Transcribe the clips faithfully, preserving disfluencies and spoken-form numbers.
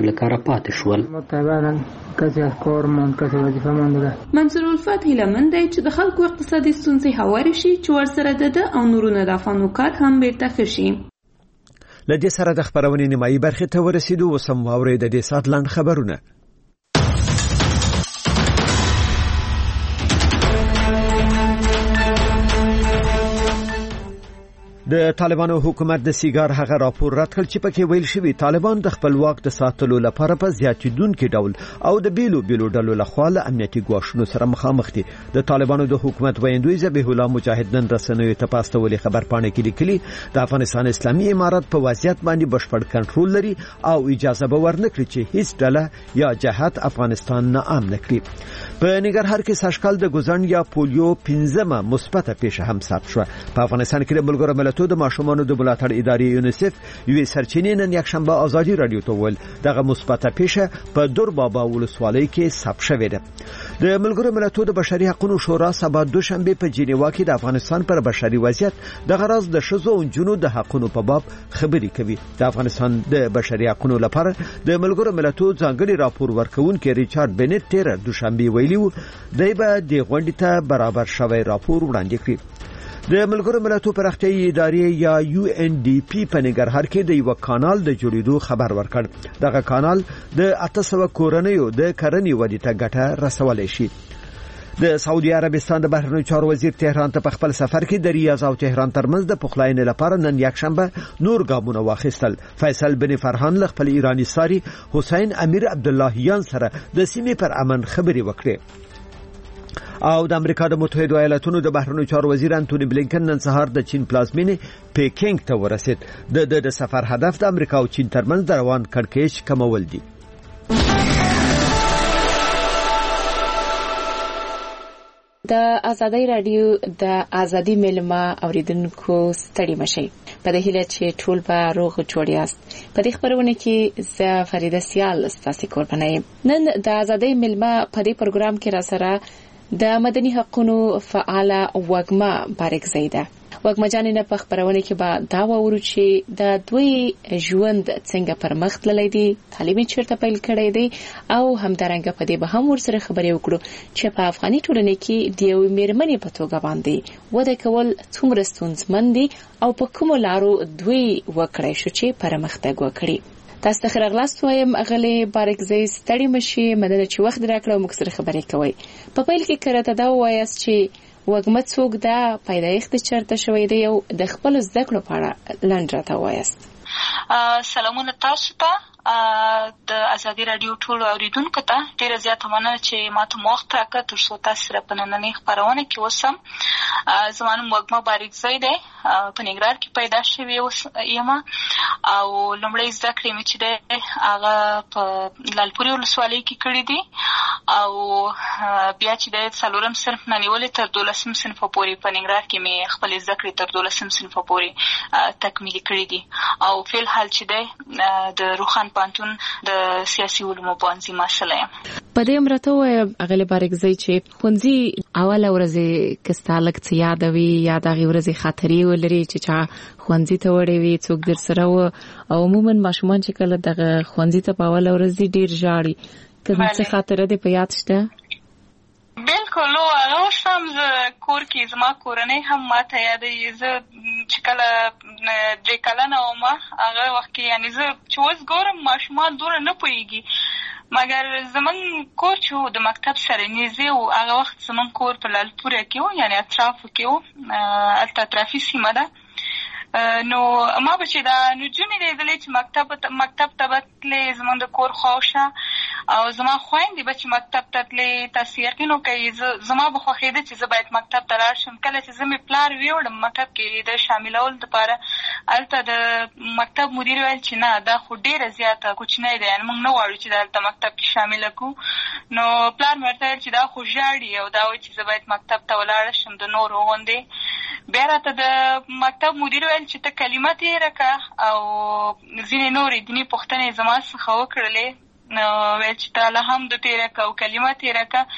لپاره پاتې شول. منصور الفت هیله مند دی چې د خلکو اقتصادي ستونزې هوارې شي چې ورسره د ده او نورو نادافانو کار هم بیرته ښه شي. له دې سره د خپرونې نیمایي برخې ته ورسېدو. اوس هم واورئ د دې ساعت لنډ خبرونه. د طالبانو حکومت د سیګار هغه راپور رد کړ چې پکې ویل شوی طالبان د خپل واک د ساتلو لپاره په زیاتیدونکي ډول او د بیلو بیلو ډلو لخوا له امنیتي ګواښونو سره مخامخ دي. د طالبانو د حکومت ویاندوی ذبیح الله مجاهد نن رسنیو ته پاستولې خبرپاڼه کې لیکلي د افغانستان اسلامي امارت په وضعیت باندې بشپړ کنټرول لري او اجازه به ورنکړي چې هیڅ ډله یا جهت افغانستان نه امن کړي. په ننګرهار کې سږکال د ګوزن یا پولیو پنځمه مثبته پیښه هم ثبت شوه. په افغانستان کې د ملګرو ملتونو د ماشومانو د ملاتړ ادارې یونیسف یوې سرچینې نن یکشنبه ازادي رادیو ته وویل دغه مثبته پیښه په دور بابا ولسوالۍ کې ثبت شوې ده. د ملګرو ملتونو د بشري حقوقو شورا سبا دوشنبه په جنیوا کې د افغانستان پر بشري وضعیت د غرض د شذو او جنو د حقوقو په باب خبرې کوي. د افغانستان د بشري حقوقو لپاره د ملګرو ملتونو ځانګړي راپور ورکونکي ریچارډ بنټ تیر دوشنبه ویلي و دی به د غونډې ته برابر شوی راپور وړاندې کړي. د ملګرو ملتونو پراختیایي ادارې یا یو ان ډي پی په ننګرهار کې د یو کانال د جوړېدو خبر ورکړ. دغه کانال د اته سوه کورنیو د کرنې ودې ته ګټه رسولی شي. د سعودي عربستان د بهرنیو چارو وزیر تهران ته په خپل سفر کې د ریاض او تهران ترمنځ د پخلاینې لپاره نن یکشنبه نور ګامونه واخیستل. فیصل بن فرحان له خپل ایرانی ساري حسین امیر عبداللهیان سره د سیمې پر امن خبرې وکړې. او د امریکا د متحده ایالاتونو د بهرنیو چارو وزیر انټونی بلینکن نن سهار د چین پلازمینې پیکینګ ته ورسید. د د سفر هدف د امریکا او چین ترمنځ د روان کړکېچ کمول دي. د ازادي رادیو د ازادي ملما اوریدونکو ستړي مشي په دې هیله چې ټول به روغ جوړ یاست. په دې خبرونه کې زه فریده سیال ستاسو قرباني. نن د ازادي ملما په دې پروګرام کې را سره د مدني حقوقو فعال وګما بارک زیده وګما جانینه په خبرونه کې به دا وورو چې د دوی ژوند څنګه پر مخ تللی دی، تعلیمي چیرته پیل کړی دی او همدارنګه په دې به هم ورسره خبرې وکړو چې په افغاني ټولنه کې د یو میرمنې په توګه باندې وده کول څومره ستونزمن دي او په کومو لارو دوی وکړای شو چې پرمختګ وکړي. تاسو ته خیرغلاست وایم اغلی بارک زی ستړي مشي مدنه چې وخت راکړو موږ سره خبرې کوي. په پیل کې کرته دا وایاست چې وګمت څوک دا پیدایښت چرته شوی دی او د خپل زده کړو په اړه لنډ راته وایاست. سلامونه تاسو ته د ازادي رادیو ټول اوریدونکو ته ډیره زیاته مننه چې ماته وخت راکړ تر څو تاسو سره په نننۍ خبرونه کې اوسم. زما نوم وګما بارکزی دی، په ننګرهار کې پیدا شوې یم او لومړی زده کړې مې چې دی هغه په لالپورې ولسوالۍ کې کړې دي او بیا چې دی څلورم صنف نه نیولې تر دولسم صنف پورې په ننګرهار کې مې خپلې زده کړې تر دولسم صنف پورې تکمیلي کړې دي او فی الحال چې دی د روخان پانتون د سیاسي علومو پوهنځي محصله یم. په دې امرته وایم اغلی بارکزی چې ښوونځي اوله ورځې که ستا لږ څه یادوي یا د هغې ورځې خاطرې ولري چې چا ښوونځي ته وړی وي څوک در سره و او عموما ماشومان چې کله دغه ښوونځي ته په اوله ورځ دي ډېر ژاړي. که څه خاطره دې په یاد شته؟ بالکل نو هغه وخت هم زه کور کې زما کورنۍ هم ماته یادوي. زه چې کله درې کلنه وم هغه وخت کې یعنې زه چې اوس ګورم ماشومان دومره نه پوهېږي مګر زمونږ کور چې د مکتب سره نږدې و هغه وخت زمونږ کور په لالپوره کې و یعنې اطرافو کې و هلته اطرافي سیمه ده. نو ما به چې دا نجونې لیدلې چې مکتب مکتب ته به تلې زمونږ د کور خواوشا او زما خویندې به چې مکتب ته تلې تاسو یقین وکړئ زما به خوښېده چې زه باید مکتب ته لاړ شم. کله چې زه مې پلار ویوړم مکتب کې د شاملولو دپاره هلته د مکتب مدیر ویل چې نه دا خو ډېره زیاته کوچنی دی یعنې موږ نه غواړو چې د هلته مکتب کې شامله کړو. نو پلار مې ورته ویل چې دا خو ژاړي او دا وایي چې زه باید مکتب ته ولاړه شم د نورو غوندې. بیا راته د مکتب مدیر ویل چې ته کلمه تېره کړه او ځینې نورې دیني پوښتنې زما څخه وکړلې. نو ویل چې ته الحمد تېره کړه او کلمه تېره کړه.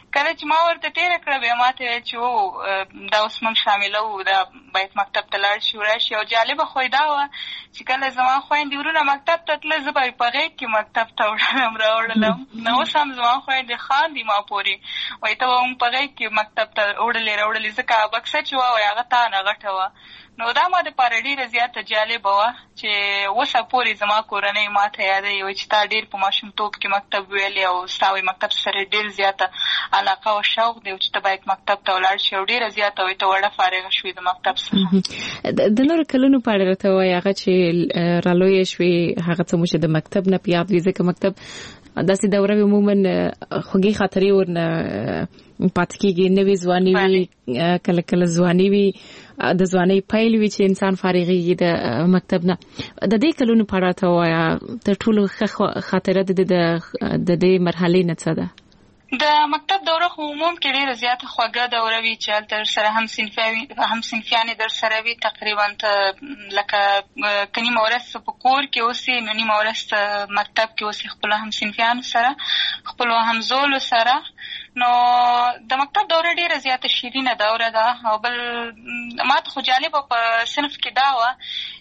کله چې ما ورته تېره کړه بیا ما ته ویل چې او دا اوس موږ شامله وو دا باید مکتب ته لاړ شي وراشي. او جالبه خو یې دا وه چې کله زما خویندې ورونه مکتب ته تله زه به یې په غېږ کې مکتب ته وړلم راوړلم. نو اوس هم زما خویندې خاندي ما پورې وایي ته به موږ په غېږ کې مکتب ته وړلې راوړلې ځکه بکسه چې وه وایي هغه تانه غټه وه. نو دا ما دپاره ډېره زیاته جالبه وه چې اوسه پورې زما کورنۍ ما ته یادوي وایي چې تا ډېر په ماشومتوب کې مکتب ویلی او ستا وایي مکتب سره ډېر زیاته علاقه او شوق دی چې ته باید مکتب ته ولاړ شي او ډېره زیاته وایي ته وړه فارغه شوې د مکتب څخه. د نورو کلونو په اړه راته وایي هغه چې رالویه شوې هغه څه مو چې د مکتب نه په یاد وي ځکه مکتب داسې دوره وي عموما خوږې خاطرې ورنه پاتې کېږي. نوې ځواني وي کله کله ځواني وي د ځوانۍ پیل وي چې انسان فارغېږي د مکتب نه. د دې کلونو په اړه راته ووایه تر ټولو ښه خاطره د دې مرحلې نه څه ده؟ د مکتب دوره خو عموم کې ډېره زیاته خوږه دوره وي چې هلته درسره هم صنفیانې درسره وي. تقریبا ته لکه که نیمه ورځ په کور کې اوسې نو نیمه ورځ مکتب کې اوسې خپلو هم صنفیانو سره خپلو همزولو سره. نو د مکتب دوره ډېره زیاته شیرینه دوره ده. او بل ما ته خو جالبه په صنف کې دا وه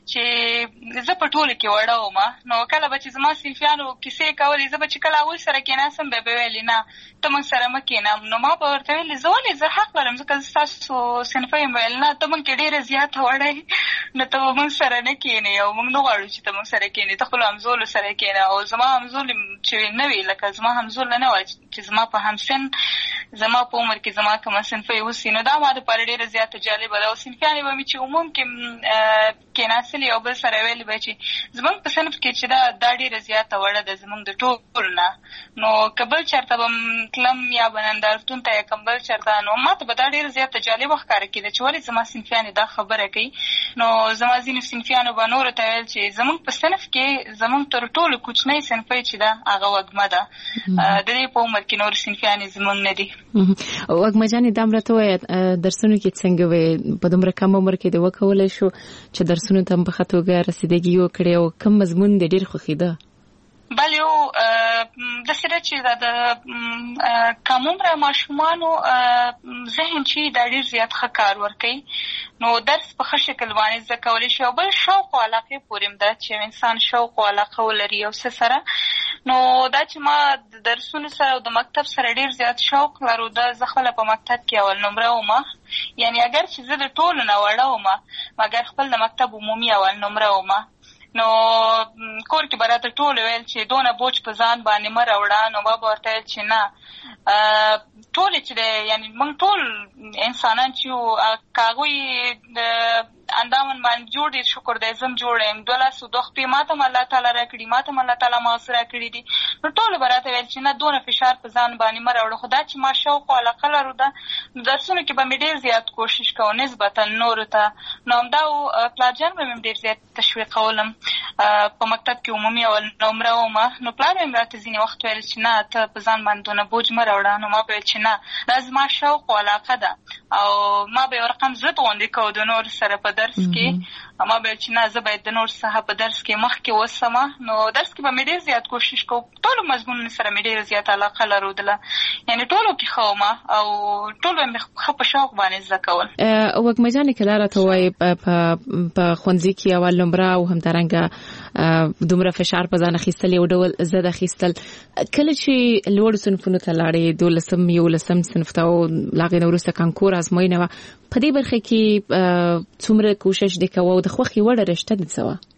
چې زه په ټولو کې وړه ومه. نو کله به چې زما صنفیانو کیسې کولې زه به چې کله هغوی سره کېناستم بیا به ویلې نه ته موږ سره مه کېنم. نو ما به ورته ویلې زه ولې زه حق لرم ځکه زه ستاسو صنفه یم. ویل نه ته موږ کې ډېره زیاته وړه یې نو ته به موږ سره نه کېنې او موږ نه غواړو چې ته موږ سره کېنې ته خپلو همزولو سره کېنه. او زما همزول چې نه وي لکه زما همزول نه وه چې زما په همسن زما په عمر کې زما کومه صنفه اوسي. نو دا ما دپاره ډېره زیاته جالبه ده. او صنفیانې به مې چې عموم کې کېناستلې او بل سره ویلې به چې زموږ په صنف کې چې دا دا ډېره زیاته وړه ده زموږ د ټولو نه. نو که بل چېرته به م تلم یا به نندارتون ته یا کوم بل چېرته نو ما ته به دا ډېره زیاته جالبه ښکاره کېده چې ولې زما صنفیانې دا خبره کوي. نو زما ځینې صنفیانو به نورو ته ویل چې زموږ په صنف کې زموږ تر ټولو کوچنۍ صنفۍ چې ده هغه وږمه ده. د دې په عمر کې نور صنفیانې زموږ نه دي. وږمه جانې دا هم راته ووایه درسونو کې څنګه وې؟ په دومره کم عمر کې دې وکولی شو چې درسونو ته هم په ښه توګه رسیدګي وکړې او کوم مضمون دې ډېر خوښېده؟ بله یو داسې ده چې د کم عمره ماشومانو ذهن چې دا ډېر زیات ښه کار ورکوي نو درس په ښه شکل باندې زده کولی شي. او بل شوق او علاقې پورې هم ده چې انسان شوق او علاقه ولري یو څه سره. نو دا چې ما د درسونو سره او د مکتب سره ډېر زیات شوق لرو ده. زه خپله په مکتب کې اول نمره ومه یعنې اگر چې زه د ټولو نه وړه ومه مګر خپل د مکتب عمومي اول نمره ومه. نو کور کې به راته ټول ویل چې دونه بوج په ځان باندې مه راوړه. نو ما به ورته ویل چې نه ټولې چې دی یعنې موږ ټول انسانان چې یو که هغوی د اندامن باندې جوړ دي شکر دی زم جوړ یم. دوه لاسو دوه خپې ما ته هم الله تعالی را کړي ما ته هم الله تعالی مغز را کړي دي. نو ټولو به راته ویل چې نه دونه فشار په ځان باندې مه راوړه. خو دا چې ما شوق او علاقه لرو ده نو درسونو کې به مې ډېر زیات کوشش کوو نسبتا نورو ته. نو همدا و پلارجان به مې ډېر زیات تشویقولم. په مکتب کې عمومي اول نمره ومه. نو پلار مې هم راته ځینې وخت ویل چې نه ته په ځان باندې دونه بوج مه راوړه. نو ما به ویل چې نه دا زما شوق او علاقه ده. او ما به یو رقم ضد غوندې کوو د نورو سره په درس کې. ما به چې نه زه باید د نور څخه په درس کې مخکې اوسم. نو درس کې به مې ډېر زیات کوشش کوم. ټولو مضمونونو سره مې ډېره زیاته علاقه لرودله یعنې ټولو کې ښه ومه او ټولو مې ښه په شوق باندې زده کول. وږمه جانې که دا راته ووایې په ښوونځي کې اول نمره او همدارنګه دومره فشار په ځان اخیستل یو ډول ضد اخیستل کله چې لوړو صنفونو ته لاړې دولسم یولسم صنف ته او له هغې نه وروسته کانکور ازموینه وه په دې برخه کې څومره کوشش دې کوه او د خوښې وړه رشته دې څه وه؟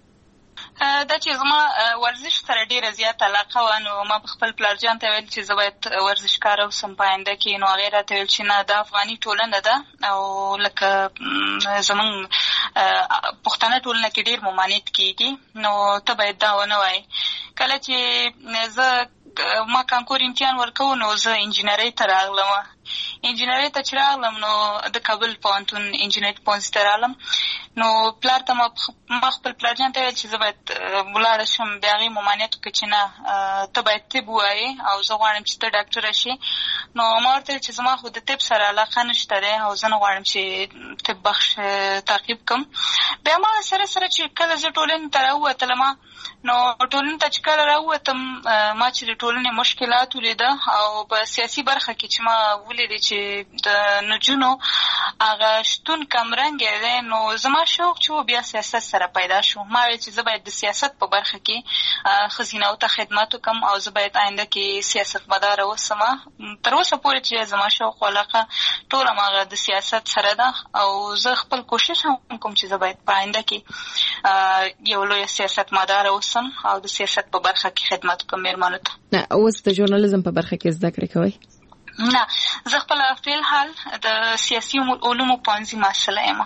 دا چې زما ورزش سره ډېره زیاته علاقه وه نو ما په خپل پلارجان ته ویل چې زه باید ورزشکاره اوسم په آینده کې. نو هغې راته ویل چې نه دا افغاني ټولنه ده او لکه زموږ پښتنه ټولنه کې ډېر ممانعت کېږي نو ته باید دا ونه وایې. کله چې زه ما کانکور امتحان ورکوو نو زه انجینرۍ ته راغلم انجینري ته چې راغلم نو د کابل پوهنتون انجینري پوهنځي ته راغلم. نو پلار ته ما خپل پلارجان ته ویل چې زه باید ولاړه شم، د هغې ممانعت وکړه چې نه ته باید طب ووایې او زه غواړم چې ته ډاکټره شې. نو ما ورته ویل چې زما خو د طب سره علاقه نشته دی او زه نه غواړم چې طب بخش تعقیب کړم. بیا ما سره سره چې کله زه ټولنې ته راووتلم نو ټولنې ته چې کله راووتم ما چې د ټولنې مشکلات ولیده او په سیاسي برخه کې چې ما ولیدې چې د نجونو هغه شتون کمرنګی دی نو زما شوق چې بیا سیاست سره پیدا شو. ما ویل چې زه باید د سیاست په برخه کې ښځینه‌و ته خدمت وکړم او زه باید آینده کې سیاستمداره اوسم. تر اوسه پورې چې زما شوق او علاقه ټوله هماغه د سیاست سره ده او زه خپل کوشش هم کوم چې زه باید په آینده کې یو لوی سیاستمداره اوسم او د سیاست په برخه کې خدمت وکړم مېرمنو ته. نه اوس د ژورنالیزم په برخه کې زده کړې کوئ؟ نه، زه خپل فعل حال د سیاسي علومو پوهنځي محصله یم.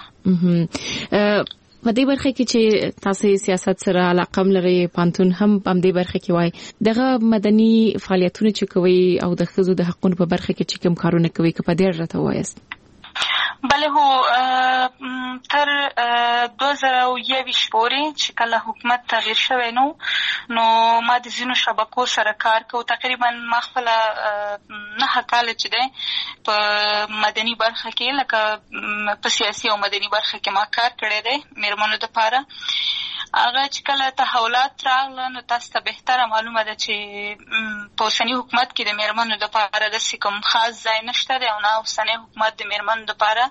په دې برخه کې چې تاسو سیاست سره علاقه لرئ، پانتون هم په دې برخه کې وای، دغه مدني فعالیتونه چې کوي او د ښځو د حقوقو په برخه کې چې کوم کارونه کوي که په دې راته وایست؟ بله هو تر دوه زره یوویشت پورې چې کله حکومت تغییر شوی نو نو ما د ځینو شبکو سره کار کوو. تقریبا ما خپله نهه کاله چې دی په مدني برخه کې لکه په سیاسي او مدني برخه کې ما کار کړی دی مېرمنو دپاره. هغه چې کله تحولات راغله نو تاسو ته بهتره معلومه ده چې په اوسني حکومت کې د مېرمنو دپاره داسې کوم خاص ځای نشته دی او نه اوسنی حکومت د مېرمنو دپاره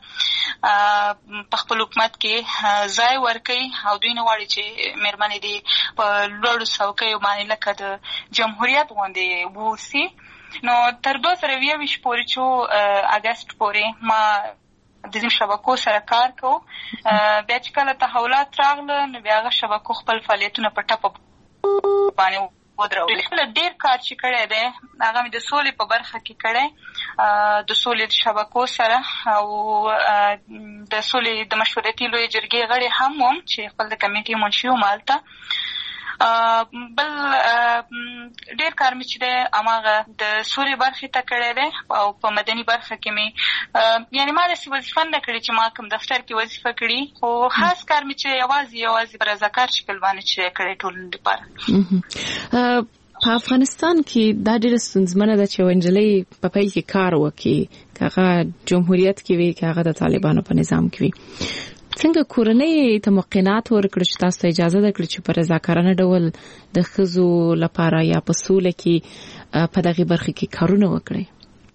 په خپل حکومت کې ځای ورکوي او دوی نه غواړي چې مېرمنې دې په لوړو څوکیو باندې لکه د جمهوریت غوندې واوسي. نو تر دوه زره یوویشت پورې چې اګست پورې ما د ځینو شبکو سره کار کوو. بیا چې کله تحولات راغله نو بیا هغه شبکو خپل فعالیتونه په ټپه باندې ودرول. ډېر کار چې کړی دی هغه مې د سولې په برخه کې کړی، د سولې د شبکو سره او د سولې د مشورتي لویې جرګې غړی هم وم چې خپل د کمیټې منشي وم هلته. بل ډېر کار مې چې دی هماغه د سولې برخې ته کړی دی او په مدني برخه کې مې یعنې ما داسې وظیفه نه کړې چې ما کوم دفتر کې وظیفه کړي، خو خاص کار مې چې یوازې یوازې په رضاکار شکل باندې چې کړی ټولنې لپاره. په افغانستان کې دا ډېره ستونزمنه ده چې یوه نجلۍ په پیل کې کار وکړي، که هغه جمهوریت کې وي که هغه د طالبانو په نظام کې وي. څنګه کورنۍ ته موقعات ورکړل چې تاسو ته اجازه درکړي چې په رضاکارانه ډول د ښځو لپاره یا په سوله کې په دغه برخه کې کارونه وکړي؟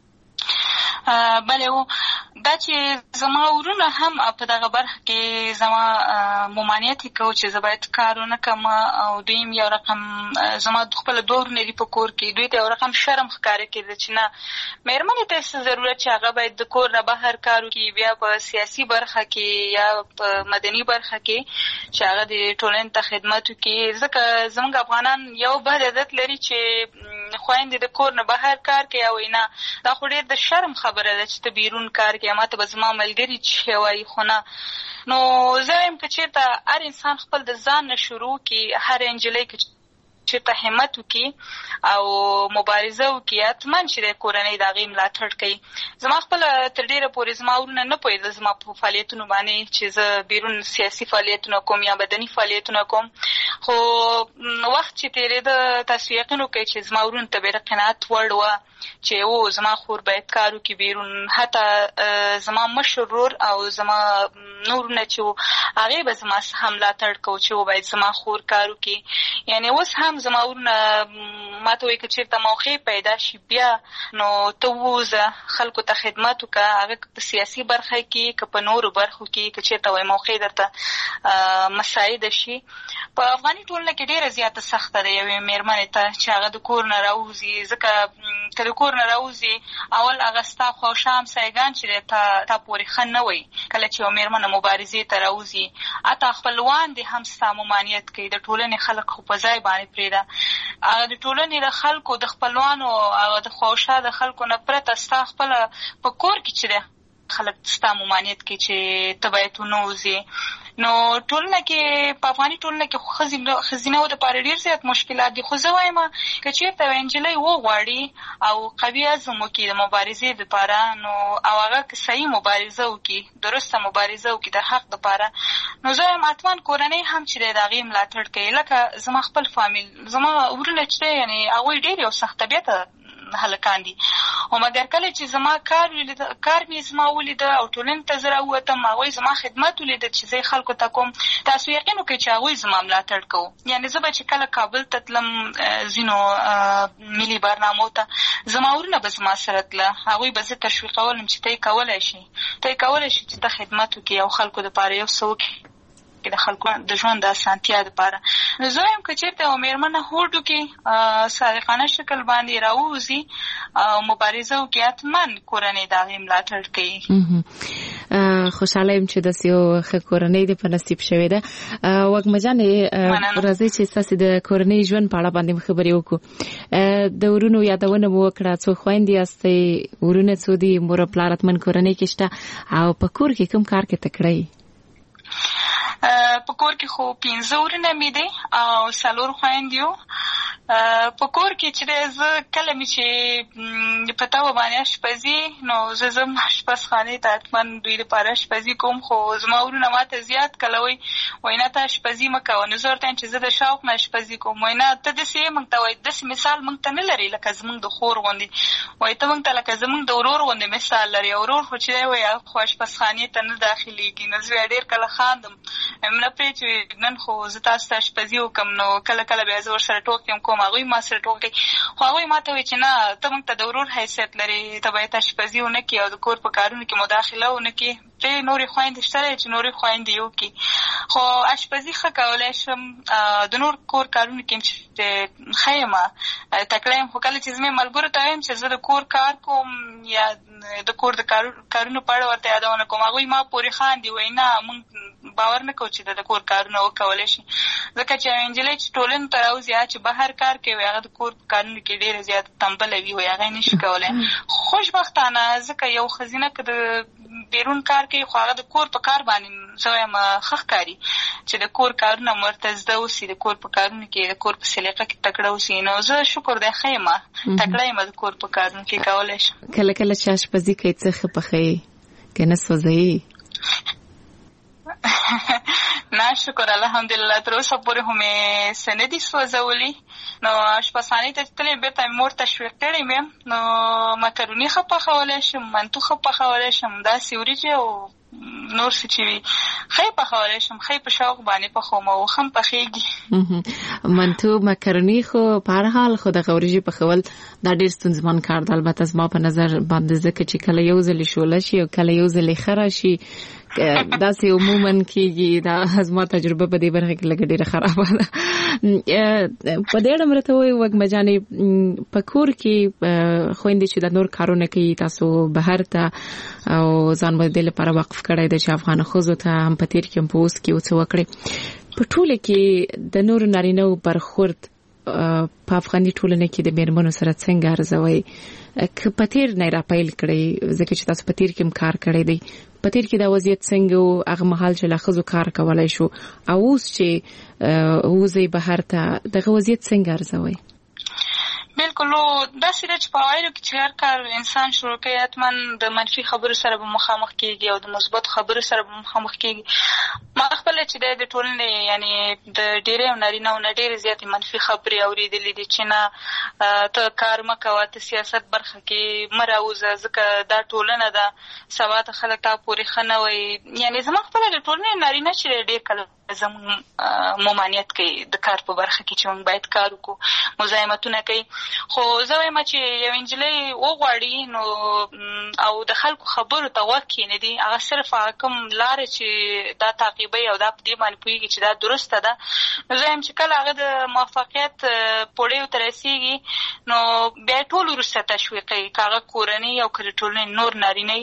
بله و دا چې زما ورونه هم په دغه برخه کې زما ممانعت یې کوو چې زه باید کار ونه کړم او دویم یو رقم زما خپله دوه ورونه دي په کور کې، دوی ته یو رقم شرم ښکاره کېده چې نه مېرمنې ته څه ضرورت چې هغه باید د کور نه بهر کار وکړي، بیا په سیاسي برخه کې یا په مدني برخه کې چې هغه د ټولنې ته خدمت وکړي. ځکه زموږ افغانان یو بد عادت لري چې خویندې د کور نه بهر کار کوي او نه، دا خو ډېر د شرم خبره ده چې ته بیرون کار کوي، ما ته به زما ملګري چې وایي خو نه. نو زه وایم که چېرته هر انسان خپل د ځان نه شروع کړي، هر نجلۍ که چېرته همت وکړي او مبارزه وکړي حتما چې د کورنۍ د هغې ملاتړ کوي. زما خپله تر ډېره پورې زما ورونه نه پوهېدل زما په فعالیتونو باندې چې زه بیرون سیاسي فعالیتونه کوم یا بدني فعالیتونه کوم، خو وخت چې تېرېده تاسو یقین وکړئ چې زما ورونو ته بېله قناعت وړ وه چې او زما خور باید کار وکړي بیرون. حتی زما مشر ورور او زما نورونه چې وو هغې به زما څخه ملاتړ کوو چې باید زما خور کار وکړي. یعنې اوس هم زما ورونه ما ته وایي که چېرته موقع پیدا شي بیا نو ته ووځه خلکو ته خدمت وکړه، هغه په سیاسي برخه کې که په نورو برخو کې که چېرته وایي موقع درته مساعده شي. په افغاني ټولنه کې ډېره زیاته سخته ده یوې مېرمنې ته چې هغه د کور نه راوځي، ځکه که د کور نه راوځي اول هغه ستا خواوشا همسایګان چې دی تا تا پورې ښه نه وایي. کله چې یوه مېرمنه مبارزې ته راوځي حتی خپلوان دې هم ستا ممانعت کوي، د ټولنې خلک خو په ځای باندې پرېږده، هغه د ټولنې د خلکو د خپلوانو هغه د خواوشا د خلکو نه پرته ستا خپله په کور کې چې دی خلک ستا ممانعت کوي چې ته باید ونه وځې. نو ټولنه کې په افغاني ټولنه کې خو خزینه و د پاره ډیر زیات مشکلات دي. خو زه وایم که چیرته انجلۍ وغواړي او قوي عزم وکړي د مبارزې لپاره، نو او هغه که صحیح مبارزه وکړي، درسته مبارزه وکړي د حق لپاره، نو زه وایم حتما کورنۍ هم چې د هغې ملاتړ کوي. لکه زما خپل فامیل، زما ورونه چې دی یعنې هغوی ډېر یو سخت طبیعته هلکان دي، او مګر کله چې زما کار ولید کار مې زما ولیده او ټولنې ته زه راووتم، هغوی زما خدمت ولیده چې زه خلکو ته کوم، تاسو یقین وکړئ چې هغوی زما ملاتړ کوو. یعنې زه به چې کله کابل ته تلم ځینو ملي برنامو ته، زما ورونه به زما سره تله، هغوی به زه تشویقولم چې ته یې کولی شي ته یې کولی شي چې ته خدمت وکړي او خلکو دپاره یو څه وکړي د خلکو د ژوند د اسانتیا لپاره. نو زه وایم که چېرته یوه مېرمنه هوډ وکړي، صادقانه شکل باندې راووځي او مبارزه وکړي، حتما کورنۍ د هغې ملاتړ کوي. خوشحاله یم چې داسې یو ښه کورنۍ دې په نصیب شوې ده. وږمه جانې، راځئ چې ستاسې د کورنۍ ژوند په اړه باندې خبرې وکړو. د ورونو یادونه مو وکړه، څو خویندې یاستئ، ورونه څو دي، مور او پلار حتمن کورنۍ کې شته، او په کور کې کوم کار کې تکړه یې؟ په کور کې خو پنځه ورونه مې دي او څلور خویندې یو. په کور کې چې دی زه کله مې چې په طبع باندې اشپزي، نو زه ځم اشپزخانې ته، حتما دوی دپاره اشپزي کوم. خو زما ورونه ماته زیات کله وایي وایي نه ته اشپزي مه کوه. نو زه ورته وایم چې زه د شوق نه اشپزي کوم. وایي نه ته داسې یې، موږ ته وایي داسې مثال موږ ته نه لري لکه زموږ د خور غوندې، وایي ته موږ ته لکه زموږ د ورور غوندې مثال لري. ورور خو چې دی وایي خو اشپزخانې ته نه داخلېږي. نو زه ډېر کله خاندم، نه پرې چې نن خو زه تاسو ته اشپزي وکړم، نو کله کله بیا زه ورسره ټوکې کوم، هغوی ما سره ټوکې، خو هغوی ما ته وایي چې نه ته موږ ته د ورور حیثیت لري، ته باید اشپزي ونه کړي او د کور په کارونو کې مداخله ونه کړي. پرې نورې خویندې شته دی چې نورې خویندې یې وکړي، خو اشپزي ښه کولی شم. د نور کور کارونو کې چې ښه یم، تکړه یم. خو کله چې زه مې ملګرو ته وایم چې زه د کور کار کوم یا د کور د کارونو په اړه ورته یادونه کوم، هغوی ما پورې خاندي، وایي نه موږ باور نه کوو چې د کور کارونه وکولی شي. ځکه چې یوه نجلۍ چې ټولنې ته راوځي، هغه چې بهر کار کوي، هغه د کور په کارونو کې ډېره زیاته تنبله وي، وایي هغه یې نشي کولی. خوشبختانه ځکه یو ښځینه که د بیرون کار کوي، خو هغه د کور په کار باندې زه وایم ښه ښکاري چې د کور کارونه هم ورته زده اوسي، د کور په کارونو کې د کور په سلیقه کې تکړه اوسي. نو زه شکر دی ښه یم، تکړه یم د کور په کارونو کې کولی شم. کله کله چې اشپزي کوي څه ښه پخوي که نه سوځوي؟ نه شکر الحمدلله، تر اوسه پورې خو مې څه نه دي سوځولي. نو اشپزخانې ته چې تلې بېرته مې مور تشویق کړی مې، نو مکروني ښه پخولی شم، منتو ښه پخولی شم، داسې وریجې او نور څه چې وي ښه پخولی شم. ښه په شوق باندې پخوم او ښه م پخېږي. منتو مکروني خو په هر حال خو دغه وریجې پخول دا ډېر ستونزمن کار دی. البته زما په نظر باندې ځکه چې کله یو ځلې شوله شي او کله یو ځلې ښه راشي داسې عموما کېږي. دا زما تجربه په دې برخه کې لږه ډېره خرابه ده. په دې اړه مې راته ووایي وږمه جانې، په کور کې خویندې چې د نور کارونه کوي، تاسو بهر ته او ځان به دې لپاره وقف کړی دی چې افغان ښځو ته هم په تېر کې هم په اوس کې یو څه وکړئ. په ټوله کې د نورو نارینه‌و برخورد په افغاني ټولنه کې د مېرمنو سره څنګه ارزوئ؟ که په تېر نه یې راپیل کړئ، ځکه چې تاسو په تېر کې هم کار کړی دی، په تېر کې دا وضعیت څنګه و، هغه مهال چې له ښځو کار کولی شو، او اوس چې وځئ بهر ته، دغه وضعیت څنګه ارزوئ؟ بالکل، داسې ده چې په اوایلو کې چې هر کار انسان شروع کوي، حتما د منفي خبرو سره به مخامخ کېږي او د مثبتو خبرو سره به مخامخ کېږي. ما خپله چې دی د ټولنې یعنې د ډېری نارینه‌و نه ډېرې زیاتې منفي خبرې اورېدلې دي چې نه ته کار مه کوه، ته سیاست برخه کې مه راوځه، ځکه دا ټولنه ده، سبا ته خلک تا پورې ښه نه وایي. یعنې زما خپله د ټولنې نارینه چې ډېر کله زموږ ممانعت کوي د کار په برخه کې چې موږ باید کار وکړو، مزاحمتونه کوي. خو زه وایم چې یو نجلۍ وغواړي نو او د خلکو خبرو ته غوږ کښېنږدي، هغه صرف هغه کوم لارې چې دا تعقیبوي او دا په دې باندې پوهېږي چې دا درسته ده، نو زه وایم چې کله هغه د موفقیت پوړیو ته رسېږي نو بیا ټول وروسته تشویقوي، که هغه کورنۍ او که د ټولنې نور نارینه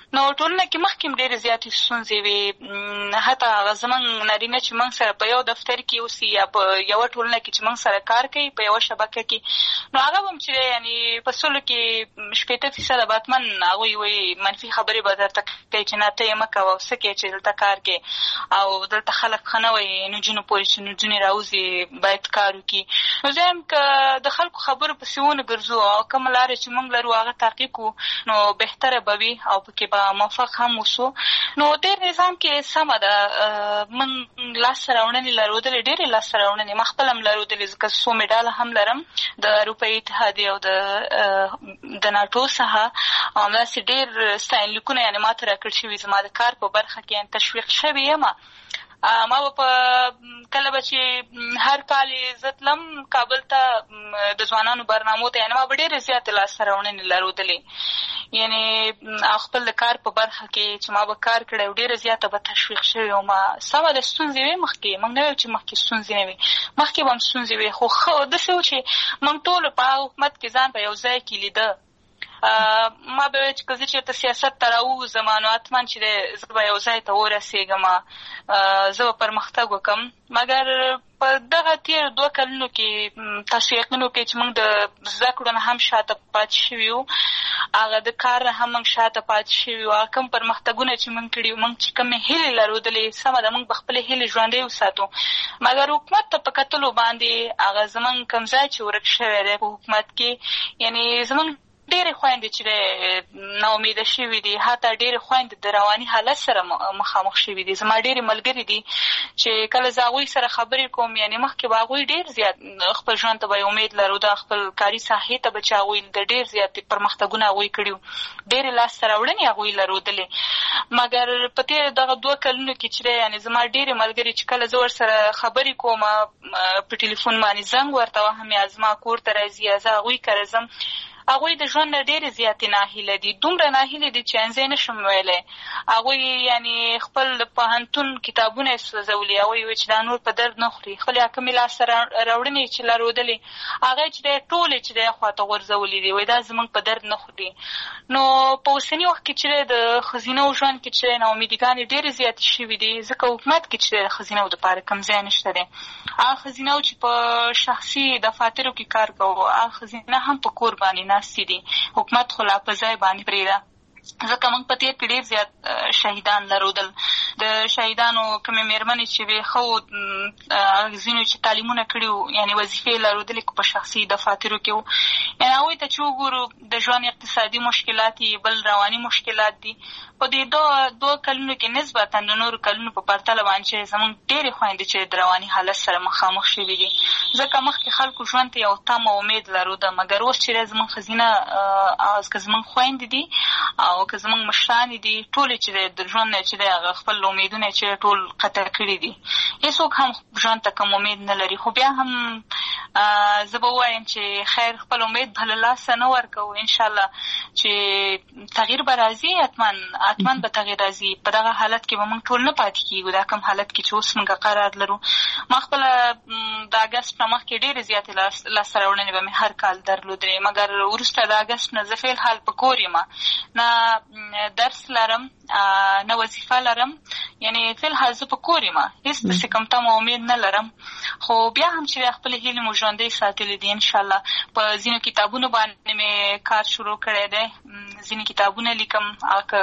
نو ټولنه کې مخکې ډېرې زیاتې ستونزې وي، حتی هغه زموږ نارینه چې موږ سره په یو دفتر کې اوسي یا په یوه ټولنه کې چې موږ سره کار کوي په یوه شبکه کې، نو هغه به هم چې یعنې په سلو کې شپېته فیصده به حتما هغوی وایي منفي خبرې به درته کوي چې نه ته یې مه کوه او څه کوې چې دلته کار کوې او دلته خلک ښه نه وایي نجونو پورې چې نجونې راوځي باید کار وکړي. نو زه یم که د خلکو خبرو پسې ونه ګرځو او کومه لارې چې موږ لرو هغه تعقیب کړو نو بهتره به وي او پکې به موفق هم اوسو. نو ډېر نظام کې سمه ده، موږ لاسته راوړنې لرودلې، ډېرې لاسته راوړنې ما خپله هم لرودلې، ځکه څو مډاله هم لرم د اروپایي اتحادیې او د د ناټو څخه، همداسې ډېر ستاینلیکونه یعنې ما ته راکړل شوي زما د کار په برخه کې، یعنې تشویق شوې یم. ما به په کله به چې هر کال زه تلم کابل ته د ځوانانو برنامو ته، یعنې ما به ډېرې زیاتې لاسته راوړنې لرودلې، یعنې خپل د کار په برخه کې چې ما به کار کړی او ډېره زیاته به تشویق شوې وم. سمه ده ستونزې وې مخکې، موږ نه ویل چې مخکې ستونزې نه وي، مخکې به هم ستونزې وې، خو ښه داسې و چې موږ ټولو په هغه حکومت کې ځان په یو ځای کې لیده. ما به ویل چې که زه چېرته سیاست ته راووځم نو حتما چې دی زه به یو ځای ته ورسېږم، زه به پرمختګ وکړم. مګر په دغه تېرو دوه کلونو کې تاسو یقین وکړئ چې موږ د زده کړو نه هم شاته پاتې شوي وو، هغه د کار نه هم موږ شاته پاتې شوي وو. هغه کوم پرمختګونه چې موږ کړي وو، موږ چې کومې هیلې لرودلې، سمه ده موږ به خپلې هیلې ژوندۍ وساتو. مګر حکومت ته په کتلو باندې هغه زموږ کوم ځای چې ورک شوی دی په حکومت کې، یعنې زموږ ډېرې خویندې چې دی ناامیده شوي دي، حتی ډېرې خویندې د رواني حالت سره مخامخ شوي دي. زما ډېرې ملګري دي چې کله زه هغوی سره خبرې کوم، یعنې مخکې به هغوی ډېر زیات خپل ژوند ته به یې امید لرو، خپل کاري ساحې ته به چې هغوی د ډېر زیات پرمختګونه هغوی کړي وو، ډېرې لاسته راوړنې هغوی لرودلې. مګر په تېرو دغه دوه کلونو کې چې دی یعنې زما ډېرې ملګري چې کله زه ورسره خبرې کوم په ټلیفون باندې زنګ ورته وهم یا زما کور ته راځي یا زه هغوی کره ځم، هغوی د ژوند نه ډېرې زیاتې ناهیله دي، دومره ناهیله دي چې انځای نه شم ویلی. هغوی یعنې خپل د پوهنتون کتابونه یې سوځولي، هغوی وایي چې دا نور په درد نه خوري، خپلې کومې لاسته راوړنې چې لرودلې هغه چې دی ټولې چې دی خواته غورځولي دي، وایي دا زموږ په درد نه خوري. نو په اوسني وخت کې چې دی د ښځینهو ژوند کې چې دی ناامیدګانې ډېرې زیاتې شوي دي، ځکه حکومت کې چې دی د ښځینهو دپاره کوم ځای نشته دی. هغه ښځینهو چې په شخصي دفاترو کې کار کوو، هغه ښځینه هم په کور باندې ناستې دي، حکومت خو لا په ځای باندې پرېږده. ځکه موږ په تېر کې ډېر زیات شهیدان لرودل، د شهیدانو کومې مېرمنې چې وې ښه ځینو چې تعلیمونه کړي وو، یعنې وظیفې لرودلې په شخصي دفاترو کې وو، یعنې هغوی ته چې وګورو د ژوند اقتصادي مشکلات یې بل رواني مشکلات دي. په دې دوه دوه کلونو کې نسبتا د نورو کلونو په پرتله باندې چې زموږ ډېرې خویندې چې د رواني حالت سره مخامخ شوي دي، ځکه مخکې خلکو ژوند ته یو تمه امید لروده، مګر اوس چې زموږ ښځینه که زموږ خویندې دي او که زموږ مشرانې دي، ټولې چې د ژوند نه چې دی هغه خپل امیدونه چې ټول قطع کړي دي، هېڅوک هم ژوند ته کوم امید نه لري. خو بیا هم زه به ووایم چې خیر خپل امید به له لاسه نه ورکوو، انشاءالله چې تغییر به راځي، حتما حتما به تغییر راځي. په دغه حالت کې به موږ ټول نه پاتې کېږو، دا کوم حالت کې چې اوس موږ قرار لرو. ما خپله د اګست نه مخکې ډېرې زیاتې لاسته راوړنې به مې هر کال درلودلې، مګر وروسته د اګست نه زه فعل حال په کور یم، نه درس لرم نه وظیفه لرم، یعنې فعل حال زه په کور یم، هېڅ داسې کوم تمه امید نه لرم. خو بیا هم چې خپلې هیلې مو ژوندۍ ساتلې دي، انشاءالله په ځینو کتابونو باندې مې کار شروع کړی دی، ځینې کتابونه لیکم، هغه که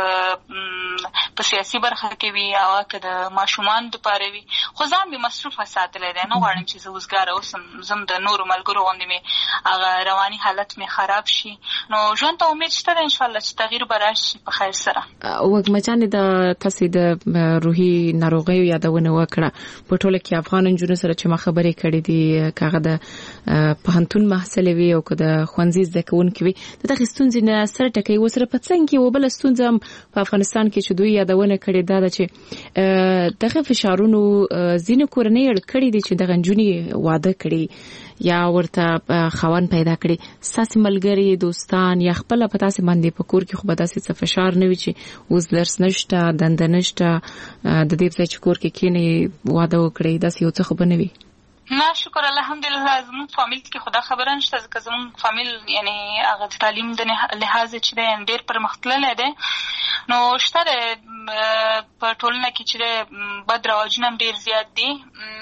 په سیاسي برخه کې وي او که د ماشومانو دپاره وي، خو ځان مې مصروفه ساتلی دی. نه غواړم چې زه وزګاره اوسم، زم د نورو ملګرو غوندې مې هغه رواني حالت مې خراب شي. نو ژوند ته امید شته دی انشاءالله چې تغییر به راشي په خیر سره. وږمه جانې د تاسې د روحي ناروغیو یادونه وکړه، په ټوله کې افغان نجونو سره چې ما خبرې کړې دي، که هغه د پوهنتون محصلې وي او که د ښوونځي زده کوونکي وي، د دغې ستونزې نه سر ټکوي. ورسره په څنګ کې یوه بله ستونزه هم په افغانستان کې چې دوی یادونه کړې دا ده چې دغه فشارونو ځینې کورنۍ اړ کړي دي چې دغه نجونې واده کړي یا ورته خاوند پیدا کړي. ستاسې ملګري دوستان یا خپله په تاسې باندې په کور کې خو به داسې څه فشار نه وي چې اوس درس نشته، دنده نشته، د دې ځای چې کور کې کښېنئ واده وکړئ، داسې یو څه خو به نه وي؟ نه شکر الحمدلله زموږ فامیل کې خدا خبره نشته ځکه زموږ فامیل یعنی هغه د تعلیم د لحاظ چې دی ډېر پرمختللی دی نو شته په ټولنه کې چې بد رواجونه هم ډېر زیات دي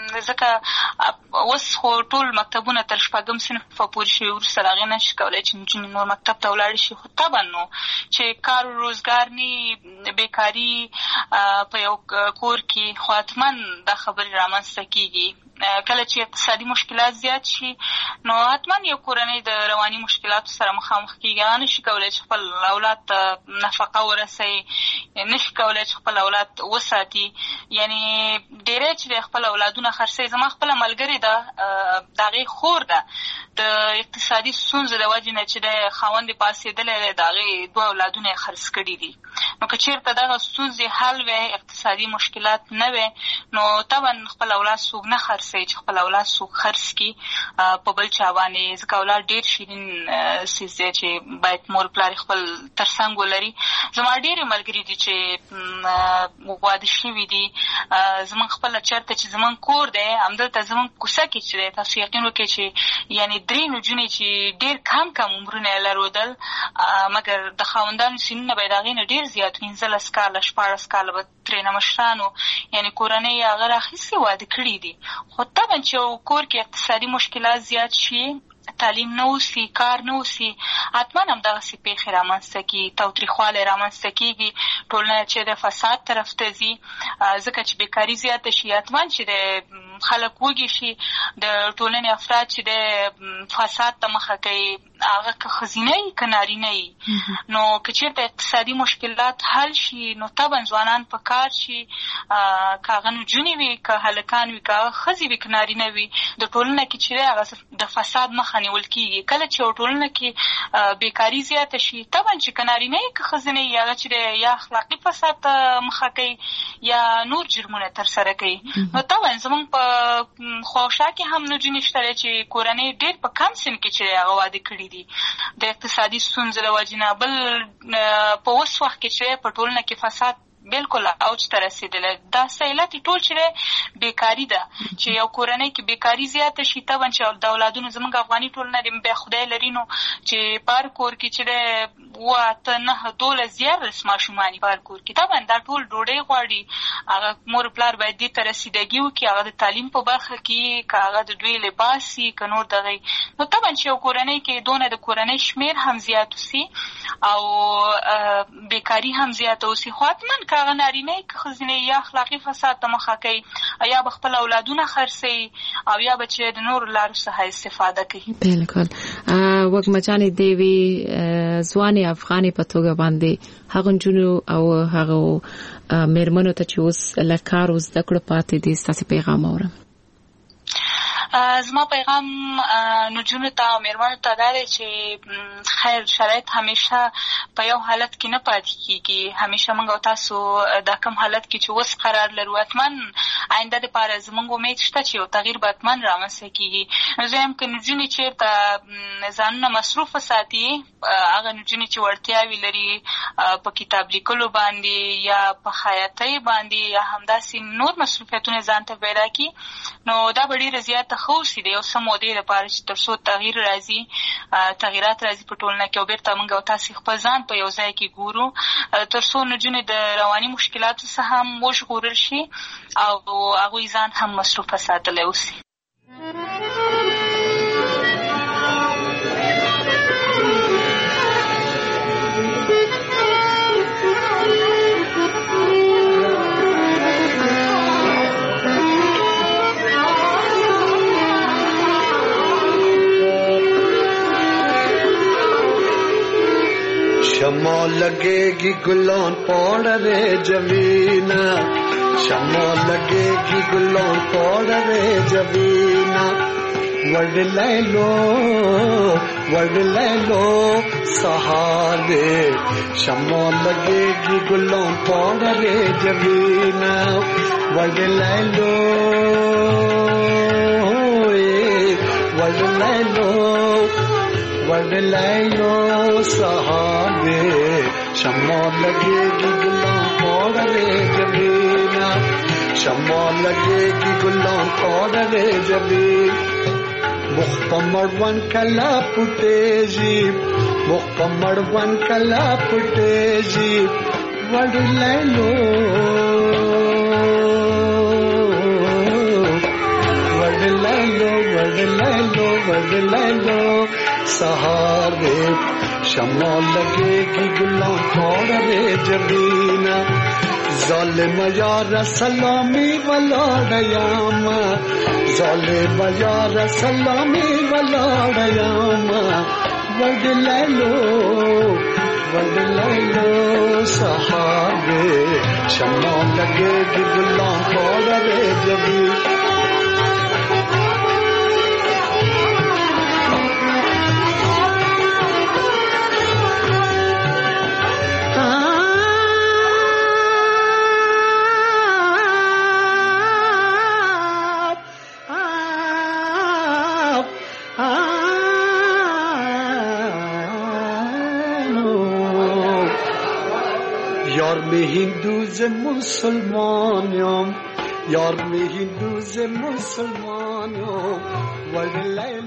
ځکه اوس خو ټول مکتبونه تر شپږم صنفه پورې شوي وروسته د هغې نه شي کولی چې نجونې نور مکتب ته ولاړې شي خو طبعا نو چې کار و روزګار نه بیکاري په یو کور کې خو حتما دا خبرې رامنځته کېږي کله چې اقتصادي مشکلات زیات شي نو حتما یو کورنۍ د رواني مشکلاتو سره مخامخ کېږي هغه نشي کولی چې خپل اولاد ته نفقه ورسوي نشي کولی چې خپل اولاد وساتي یعنی ډېری چې خپل اولادونه خرڅوي زما خپله ملګرې ده د هغې خور ده د اقتصادي ستونزو د وجې نه چې د خاوند یې پاڅېدلی دی د هغې دوه اولادونه یې خرڅ کړي دي نو که چېرته دغه ستونزې حل وی اقتصادي مشکلات نه وی نو طبعا خپل اولاد څوک نه خرڅوي چې خپل اولاد څوک خرڅ کړي په بل چا باندې ځکه اولاد ډېر شیرین څیز دی چې باید مور پلار خپل تر څنګ ولري زما ډېرې ملګري دي چې واده شوي دي زموږ خپله چېرته چې زموږ کور دی همدلته زموږ کوڅه کې چې دی تاسو یقین وکړئ چې یعنې درې نجونې چې ډېر کم کم عمرونه یې لرودل مګر د خاوندانو سنونه به یې د هغې نه ډېر زیات پنځلس کاله شپاړس کاله به ترېنه مشرانو یعنې کورنۍ یې هغه راخیستې واده کړي دي خو طبعا چې یو کور کې اقتصادي مشکلات زیات شي تعلیم نه اوسي کار نه اوسي حتما همدغسې پیښې رامنځته کېږي تاوتریخوالی رامنځته کېږي ټولنه چې د فساد طرف ته ځي ځکه چې بیکاري زیاته شي حتما چې د خلک وږي شي د ټولنې افراد چې د فساد ته مخه کوي هغه که ښځینه وي که نارینه وي نو که چېرته اقتصادي مشکلات حل شي نو طبعا ځوانان په کار شي که هغه نجونې وي که هلکان وي که هغه ښځې وي که نارینه وي د ټولنه کې چې دی هغه د فساد مخه نیول کېږي کله چې یو ټولنه کې بیکاري زیاته شي طبعا چې که نارینه وي که ښځینه وي هغه چې دی یا اخلاقي فساد ته مخه کوي یا نور جرمونه ترسره کوي نو طبعا زموږ په خواوشا کې هم نجونې شته دی چې کورنۍ ډېر په کم سن کې چې هغه واده کړي دي د اقتصادي ستونزو د وجې نه بل په اوس وخت کې چې په ټولنه کې فساد بالکل اوج ته رسېدلی دا علت ټول چې دی بیکاري ده چې یو کورنۍ کې بیکاري زیاته شي طبعا چې د اولادونو زموږ افغاني ټولنه د بیا خدای لري نو چې په هر کور کې چې دی اووه اته نهه دولس دیارلس ماشومان په هر کور کې طبعا دا ټول ډوډۍ غواړي هغه مور پلار باید دې ته رسیدګي وکړي هغه د تعلیم په برخه کې که هغه د دوی لباس وي که نور دغې نو طبعا چې یو کورنۍ کې دونه د کورنۍ شمېر هم زیات اوسي او بیکاري هم زیاته اوسي خو حتما که هغه نارینه که ښځینه یا اخلاقي فساد ته مخه کوي یا به خپل اولادونه خرڅوي او یا به چې د نورو لارو څخه استفاده کوي بالکل وږمه جانې د یوې ځوانې افغانې په توګه باندې هغو نجونو او هغو مېرمنو ته چې اوس له کار او زده کړو پاتې دي ستاسې پیغام اورم زما پیغام نجونو ته او مېرمنو ته دا دی چې خیر شرایط همیشه په یو حالت کې نه پاتې کېږي همیشه موږ او تاسو دا کوم حالت کې چې اوس قرار لرو حتما آینده دپاره زموږ امید شته چې یو تغییر به حتما رامنځته کېږي نو زه یم که نجونې چېرته ځانونه مصروف وساتي هغه نجونې چې وړتیاوې لري په کتاب لیکلو باندې یا په خیاطۍ باندې یا همداسې نور مصروفیتونه ځان ته پیدا کړي نو دا به ډېره زیاته ښه اوسي د یو څه مودې لپاره چې تر څو تغییر راځي تغیرات راځي په ټولنه کې او بېرته موږ او تاسې خپل ځان په یو ځای کې ګورو تر څو نجونې د رواني مشکلاتو څخه هم وژغورل شي او هغوی ځان هم مصروفه ساتلی اوسي शमा लगेगी गुलान पौड़ रे जमीना शमा लगेगी गुलान पौड़ रे जमीना वड ले लो वड ले लो सहारे शमा लगेगी गुलान पौड़ रे जमीना वड ले लो वड ले लो वड ले लो सहारे शमा लगेगी गुलाम पौड़ रे जमीना शम्मा लगेगी गुलाम तोड़े जबीन मुख्तमर वन कला पुटेजी मुख्तमर वन कला पुटेजी वड ले लो वड ले लो वड ले लो वड ले लो सहारे शम्मा लगेगी गुलाम तोड़े जबीन ज़ालिम यार सलामी वलाड़याम ज़ालिम यार सलामी वलाड़याम वड ले लो वड ले लो सहारे शम्मा लगेगी गुलाम तोड़े जबीन यार में हिंदू से मुसलमान यार में हिंदू से मुसलमान वड ले